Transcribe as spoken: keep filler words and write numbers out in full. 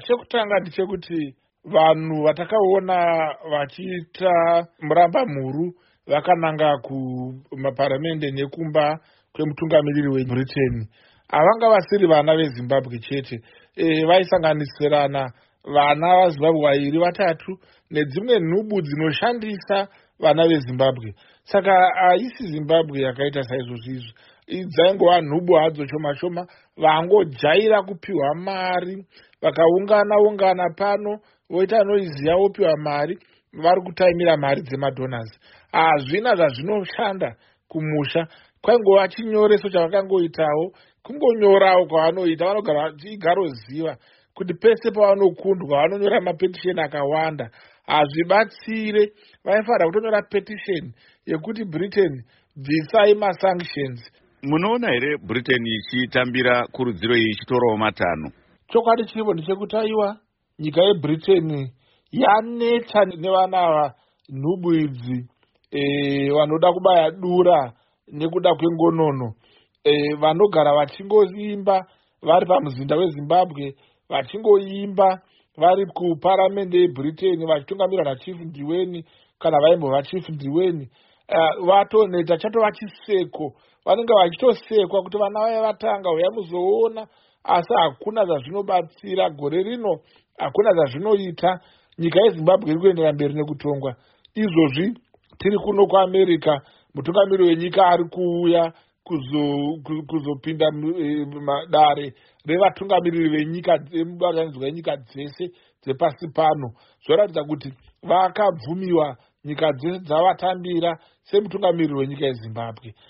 chekutanga ndechekuti vanhu vatakaona vachiita muramba-mhuru vakananga kumaparamende nekumba kwemutungamiriri weBritain havanga vasiri vana veZimbabwe chete, e, vaisanganisirana vana vaZimbabwe vairi vatatu nedzimwe nhubu dzinoshandisa vana veZimbabwe. Saka haisi Zimbabwe yakaita saizvozvo izvi, dzaingova nhubu hadzo shoma shoma vangojaira kupiwa mari, vakaungana ungana pano voita noiziya vopiwa mari, vari kutaimira mari dzemadonors. Hazvina zvazvinoshanda kumusha, kwaingova chinyoreso chavakangoitawo kungonyorawo kwavanoita. Vanogara vachigaroziva kuti pese pavanokundwa vanonyora mapetisheni akawanda. Hazvibatsire, vaifanira kutonyora petisheni yekuti Britain bvisai masanctions. Munoona here Britain ichitambira kurudziro iyi ichitorawo matanho? Chokwadi chiripo ndechekuti aiwa nyika yeBritain yaneta nevana ava nhubu idzi e, vanoda kubaya dura nekuda kwengonono, e, vanogara vachingoimba vari pamuzinda weZimbabwe, vachingoimba vari kuparamende yeBritain vachitungamirwa naChief Ndiweni kana vaimbova Chief Ndiweni. Uh, vatoneta chatova chiseko, vanenge vachitosekwa kuti vana vaya vatanga uya muzoona, asi hakuna zvazvinobatsira. Gore rino hakuna zvazvinoita. Nyika yeZimbabwe iri kuendera mberi nekutongwa. Izvozvi tiri kuno kuAmerica, mutungamiriri wenyika ari kuuya kuzopinda dare revatungamiriri venyika mubatanidzwa wenyika dzese dzepasi pano. Zvoratidza kuti vakabvumiwa nyika dzese dzavatambira semutungamiriri wenyika yeZimbabwe.